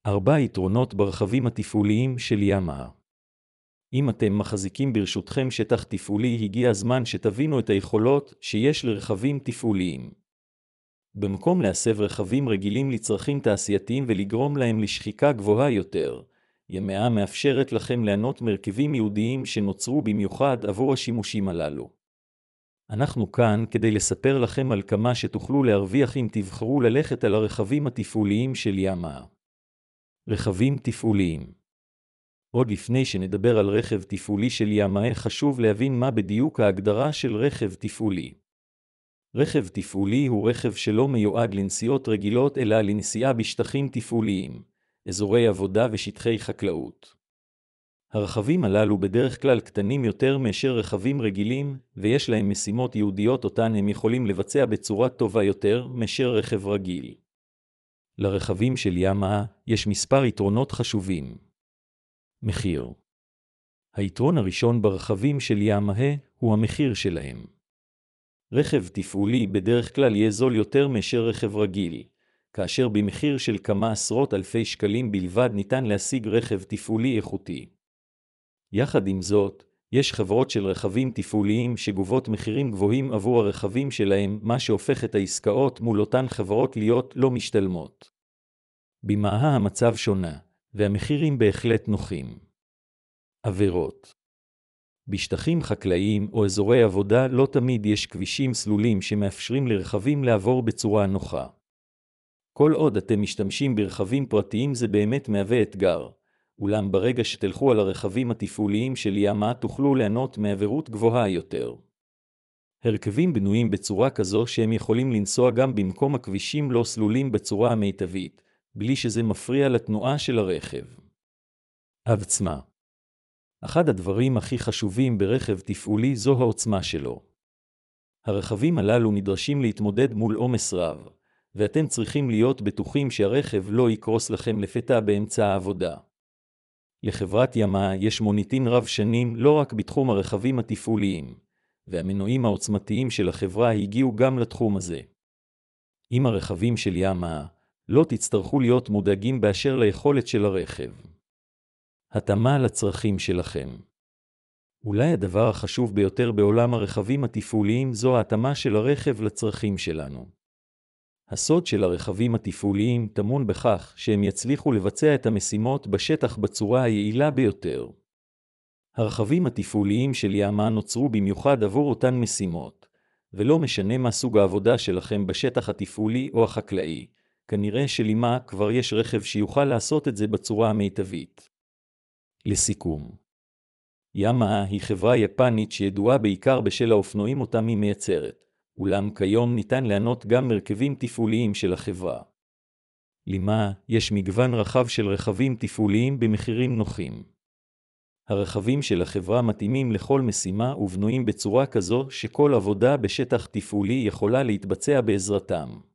4 יתרונות ברכבים התפעוליים של יאמאה. אם אתם מחזיקים ברשותכם שטח תפעולי, הגיע הזמן שתבינו את היכולות שיש לרכבים תפעוליים. במקום להסב רכבים רגילים לצרכים תעשייתיים ולגרום להם לשחיקה גבוהה יותר, יאמאה מאפשרת לכם ליהנות מרכיבים ייעודיים שנוצרו במיוחד עבור השימושים הללו. אנחנו כאן כדי לספר לכם על כמה שתוכלו להרוויח אם תבחרו ללכת על הרכבים התפעוליים של יאמאה. רכבים תפעוליים. עוד לפני שנדבר על רכב תפעולי של יאמאה, חשוב להבין מה בדיוק ההגדרה של רכב תפעולי. רכב תפעולי הוא רכב שלא מיועד לנסיעות רגילות אלא לנסיעה בשטחים תפעוליים, אזורי עבודה ושטחי חקלאות. הרכבים הללו בדרך כלל קטנים יותר מאשר רכבים רגילים, ויש להם משימות ייעודיות אותן הם יכולים לבצע בצורה טובה יותר מאשר רכב רגיל. לרכבים של יאמאה יש מספר יתרונות חשובים. מחיר. היתרון הראשון ברכבים של יאמאה הוא המחיר שלהם. רכב תפעולי בדרך כלל יהיה זול יותר מאשר רכב רגיל, כאשר במחיר של כמה עשרות אלפי שקלים בלבד ניתן להשיג רכב תפעולי איכותי. יחד עם זאת, יש חברות של רכבים תפעוליים שגובות מחירים גבוהים עבור הרכבים שלהם, מה שהופך את העסקאות מול אותן חברות להיות לא משתלמות. במאהה המצב שונה, והמחירים בהחלט נוחים. עבירות. בשטחים חקלאיים או אזורי עבודה לא תמיד יש כבישים סלולים שמאפשרים לרכבים לעבור בצורה נוחה. כל עוד אתם משתמשים ברכבים פרטיים זה באמת מהווה אתגר, אולם ברגע שתלכו על הרכבים התפעוליים של יאמאה תוכלו ליהנות מעבירות גבוהה יותר. הרכבים בנויים בצורה כזו שהם יכולים לנסוע גם במקום הכבישים לא סלולים בצורה המיטבית, בלי שזה מפריע לתנועה של הרכב. עוצמה. אחד הדברים הכי חשובים ברכב תפעולי זו העוצמה שלו. הרכבים הללו נדרשים להתמודד מול עומס רב, ואתם צריכים להיות בטוחים שהרכב לא יקרוס לכם לפתע באמצע העבודה. לחברת יאמאה יש מוניטין רב שנים לא רק בתחום הרכבים התפעוליים, והמנועים העוצמתיים של החברה הגיעו גם לתחום הזה. עם הרכבים של יאמאה, לא תצטרכו להיות מודאגים באשר ליכולת של הרכב. התאמה לצרכים שלכם. אולי הדבר החשוב ביותר בעולם הרכבים התפעוליים זו ההתאמה של הרכב לצרכים שלנו. הסוד של הרכבים התפעוליים טמון בכך שהם יצליחו לבצע את המשימות בשטח בצורה היעילה ביותר. הרכבים התפעוליים של יאמאה נוצרו במיוחד עבור אותן משימות, ולא משנה מה סוג העבודה שלכם בשטח התפעולי או החקלאי, כנראה שלמה כבר יש רכב שיוכל לעשות את זה בצורה המיטבית. לסיכום, יאמאה היא חברה יפנית שידועה בעיקר בשל האופנועים אותם היא מייצרת, אולם כיום ניתן ליהנות גם מרכיבים תפעוליים של החברה. למה יש מגוון רחב של רכבים תפעוליים במחירים נוחים. הרכבים של החברה מתאימים לכל משימה ובנויים בצורה כזו שכל עבודה בשטח תפעולי יכולה להתבצע בעזרתם.